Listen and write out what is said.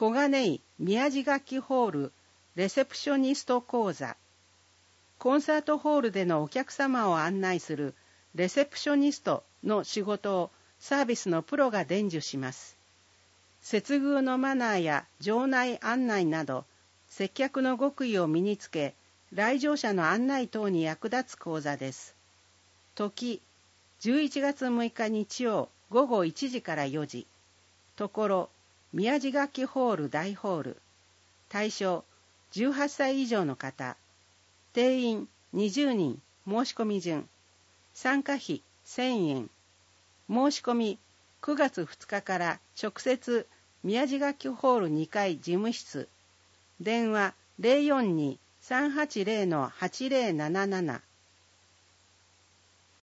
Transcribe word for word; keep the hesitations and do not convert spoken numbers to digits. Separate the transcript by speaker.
Speaker 1: 小金井宮地楽器ホールレセプショニスト講座。コンサートホールでのお客様を案内するレセプショニストの仕事をサービスのプロが伝授します。接遇のマナーや場内案内など、接客の極意を身につけ、来場者の案内等に役立つ講座です。時、じゅういちがつむいか日曜午後いちじからよじ。ところ、宮地楽器ホール大ホール。対象、じゅうはっさい以上の方。定員にじゅうにん、申し込み順。参加費せんえん。申し込みくがつふつかから直接宮地楽器ホールにかい事務室。電話 ゼロよんに さんはちゼロ はちゼロななな。